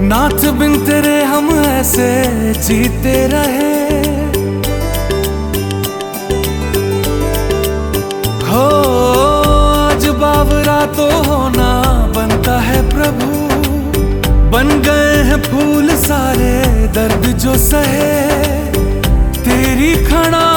नाथ बिन तेरे हम ऐसे जीते रहे। हो आज बावरा तो होना बनता है प्रभु, बन गए हैं फूल सारे दर्द जो सहे, तेरी खड़ा